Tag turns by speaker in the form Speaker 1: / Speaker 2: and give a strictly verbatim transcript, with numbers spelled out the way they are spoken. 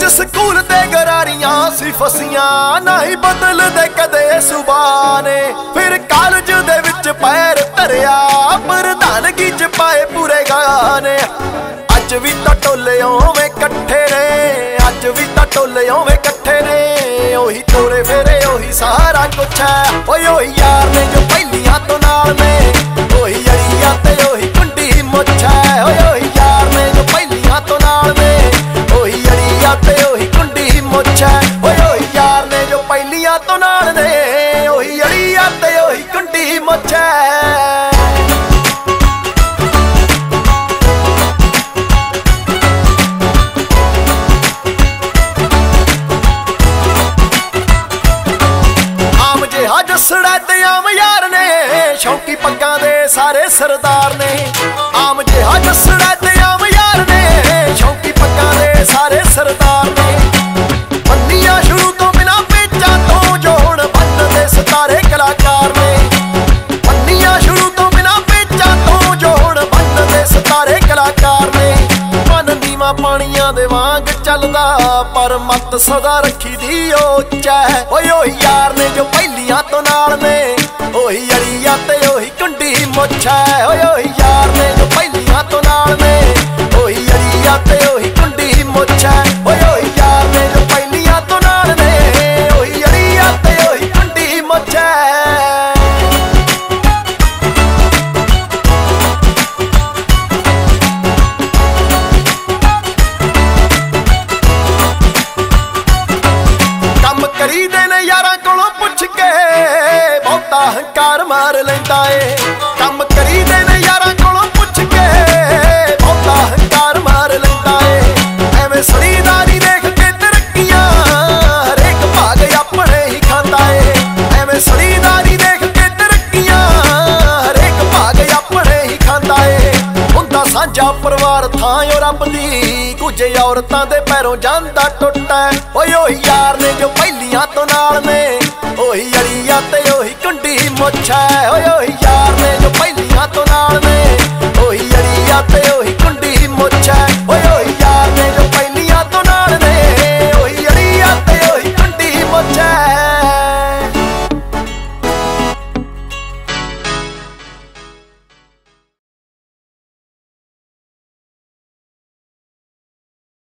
Speaker 1: School ਤੇ ਗਰਾਰੀਆਂ ਸੀ ਫਸੀਆਂ, ਨਾ ਹੀ ਬਦਲਦੇ ਕਦੇ ਸੁਭਾਅ ਨੇ। ਫਿਰ ਕਾਲਜ ਦੇ ਵਿੱਚ ਪੈਰ ਧਰਿਆ, ਪ੍ਰਧਾਨਗੀ ਚ ਪਾਏ ਪੂਰੇ ਗਾਣੇ। ਅੱਜ ਵੀ ਤਾਂ ਟੋਲੇ ਓਵੇਂ ਇਕੱਠੇ ਨੇ, ਅੱਜ ਵੀ ਤਾਂ ਟੋਲੇ ਓਵੇਂ ਇਕੱਠੇ ਨੇ। ਉਹੀ ਤੋਰੇ ਫੇਰੇ ਉਹੀ ਸਾਰਾ ਕੁਛ ਹੈ, ਓਏ ਉਹੀ ਯਾਰ ਨੇ ਜੋ ਪਹਿਲੀਆਂ ਤੋਂ ਨਾਲ ਨੇ। ਉਹੀ ਅੜੀਆਂ ਤੇ ਉਹੀ ਕੁੰਡੀ ਮੁੱਛ ਹੈ, ਓਏ ਉਹੀ ਯਾਰ ਨੇ ਜੋ ਪਹਿਲੀਆਂ ਤੋਂ ਨਾਲ ਨੇ। ਉਹੀ ਅੜੀਆਂ ਤੇ ਉਹੀ ਕੁੰਡੀ ਮੁੱਛ ਹੈ, ਓਏ ਉਹੀ ਯਾਰ ਨੇ ਜੋ ਪਹਿਲੀਆਂ ਤੋਂ ਨਾਲ ਨੇ। ਉਹੀ ਅੜੀਆਂ ਤੇ ਉਹੀ ਕੁੰਡੀ ਮੁੱਛ ਹੈ। ਜੱਸੜਾ ਤੇ ਆਮ ਯਾਰ ਨੇ, ਸ਼ੌਂਕੀ ਪੱਗਾਂ ਦੇ ਸਾਰੇ ਸਰਦਾਰ ਨੇ। ਆਮ ਜਿਹਾ ਜੱਸੜਾ ਤੇ ਆਮ ਯਾਰ ਨੇ, ਸ਼ੌਂਕੀ ਪੱਗਾਂ ਦੇ ਸਾਰੇ ਸਰਦਾਰ ਨੇ। ਮੰਨੀਆਂ ਸ਼ੁਰੂ ਤੋਂ ਬਿਨਾਂ ਪੇਚਾਂ ਤੋਂ, ਜੋ ਹੁਣ ਬੰਨਦੇ ਸਿਤਾਰੇ ਕਲਾਕਾਰ ਨੇ। ਮੰਨੀਆਂ ਸ਼ੁਰੂ ਤੋਂ ਬਿਨਾਂ ਪੇਚਾਂ ਤੋਂ, ਜੋ ਹੁਣ ਬੰਨਦੇ ਸਿਤਾਰੇ ਕਲਾਕਾਰ ਨੇ। ਮਨ ਨੀਵਾਂ ਪਾਣੀਆਂ ਦੇ ਵਾਂਗ ਚੱਲਦਾ, ਪਰ ਮੱਤ ਸਦਾ ਰੱਖੀ ਦੀ ਉੱਚਾ ਹੈ। ਓਏ ਉਹੀ ਯਾਰ ਨੇ ਜੋ ਪਹਿਲੀਆਂ ਤੋਂ ਨਾਲ ਨੇ। ਉਹੀ ਅੜੀਆਂ ਤੇ ਉਹੀ ਕੁੰਡੀ ਮੁੱਛ ਹੈ, ਓਏ ਉਹੀ ਯਾਰ ਨੇ ਜੋ ਪਹਿਲੀਆਂ ਤੋਂ ਨਾਲ ਨੇ। ਉਹੀ ਅੜੀਆਂ ਤੇ ਉਹੀ ਕੁੰਡੀ ਮੁੱਛ ਹੈ, ਓਏ ਉਹੀ ਯਾਰ ਨੇ ਜੋ ਪਹਿਲੀਆਂ ਤੋਂ ਨਾਲ ਨੇ। ਉਹੀ ਅੜੀਆਂ ਤੇ ਉਹੀ ਕੁੰਡੀ ਮੁੱਛ ਹੈ। ਕੰਮ ਕਰੀਦੇ ਨੇ ਯਾਰਾਂ ਕੋਲੋਂ ਪੁੱਛ ਕੇ, ਬਹੁਤਾ ਹੰਕਾਰ ਮਾਰ ਲੈਂਦਾ ਏ। ਕੰਮ ਕਰੀਦੇ ਨੇ ਯਾਰਾਂ ਕੋਲੋਂ ਪੁੱਛ ਕੇ, ਬਹੁਤਾ ਹੰਕਾਰ ਮਾਰ ਲੈਂਦਾ ਏ। ਐਵੇਂ ਸੜੀਦਾਰੀ ਦੇਖ ਕੇ ਤਰੱਕੀਆਂ, ਹਰੇਕ ਭਾਗ ਆਪਣੇ ਹੀ ਖਾਂਦਾ ਏ। ਐਵੇਂ ਸੜੀਦਾਰੀ ਦੇਖ ਕੇ ਤਰੱਕੀਆਂ, ਹਰੇਕ ਭਾਗ ਆਪਣੇ ਹੀ ਖਾਂਦਾ ਏ। ਹੁੰਦਾ ਸਾਂਝਾ ਪਰਿਵਾਰ ਥਾਂ ਓ ਰੱਬ ਦੀ, ਕੁਝ ਔਰਤਾਂ ਦੇ ਪੈਰੋਂ ਜਾਂਦਾ ਟੁੱਟਾ। ਓਏ ਉਹੀ ਯਾਰ ਨੇ ਜੋ ਪਹਿਲੀਆਂ ਤੋਂ ਨਾਲ ਨੇ। ਉਹੀ ਅੜੀਆਂ ਤੇ ਉਹੀ ਕੁੰਡੀ ਮੁੱਛ ਹੈ, ਓਏ ਉਹੀ ਯਾਰ ਨੇ ਜੋ ਪਹਿਲੀਆਂ ਤੋਂ ਨਾਲ ਨੇ। ਉਹੀ ਅੜੀਆਂ ਤੇ ਉਹੀ ਕੁੰਡੀ